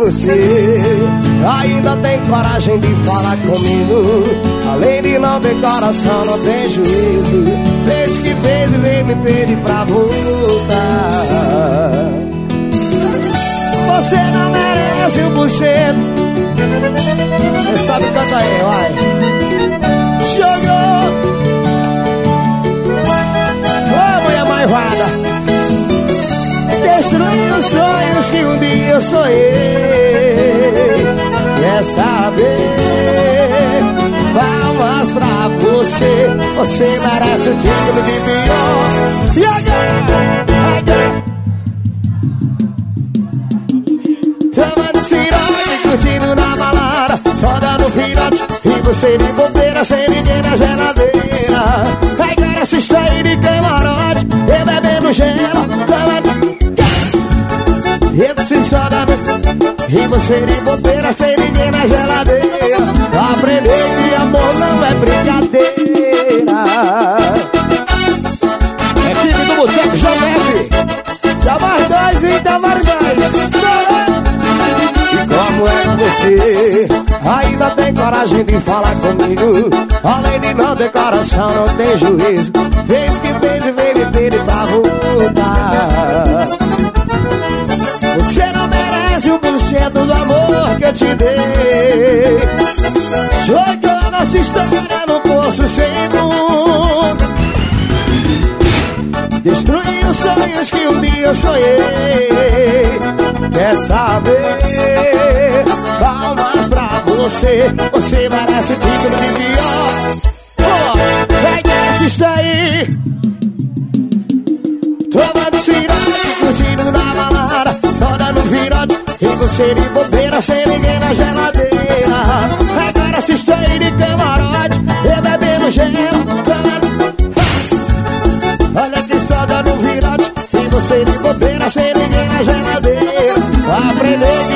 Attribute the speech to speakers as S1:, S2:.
S1: você ainda tem coragem de falar comigo? Além de não ter coração, não tem juízo. Fez que fez e veio me pedir pra voltar. Você não merece 1%. Você sabe cantar aí, vai. Jogou. Ô, mulher maivada. Destruiu os sonhos que um dia eu sonhei. Quer saber? Palmas pra você. Você merece o título de pior. E agora? Tomando cirote, curtindo na balada, só dando virote. E você de bobeira, sem ninguém na geladeira. Agora assista aí de camarote, eu bebendo gelo, e você de bobeira, sem ninguém na geladeira. Aprendeu que amor não é brincadeira. Equipe do Boteco Jovem, dá mais dois e dá mais dois. E como é que você ainda tem coragem de falar comigo? Além de não ter coração, não tem juízo. Fez que fez e veio me pedir pra voltar. Você não merece 1% do amor que eu te dei. Jogou nossa história no poço sem fundo. Destruiu os sonhos que um dia eu sonhei. Quer saber? Palmas pra você. Você merece título de pior. Vai que assista aí. Tomando cirote, curtindo na balada, só dando virote. E você de bobeira, sem ninguém na geladeira. Agora assista aí de camarote, eu bebendo gelo. Olha que só dando virote. E você de bobeira, sem ninguém na geladeira. Aprendeu